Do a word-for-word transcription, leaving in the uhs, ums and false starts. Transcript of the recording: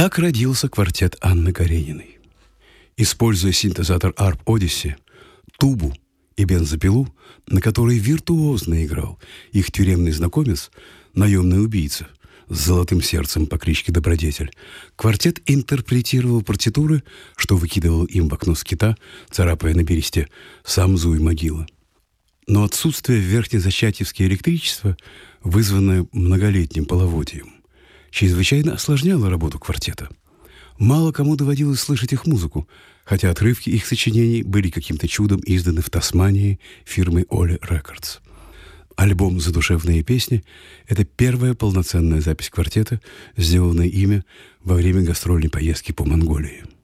Так родился квартет Анны Карениной. Используя синтезатор Arp Odyssey, тубу и бензопилу, на которой виртуозно играл их тюремный знакомец, наемный убийца с золотым сердцем по кличке Добродетель, квартет интерпретировал партитуры, что выкидывал им в окно скита, царапая на бересте сам Зуй Могила. Но отсутствие верхнезачатьевского электричества, вызванное многолетним половодьем, чрезвычайно осложняло работу квартета. Мало кому доводилось слышать их музыку, хотя отрывки их сочинений были каким-то чудом изданы в Тасмании фирмой Ole Records. Альбом «Задушевные песни» — это первая полноценная запись квартета, сделанная ими во время гастрольной поездки по Монголии.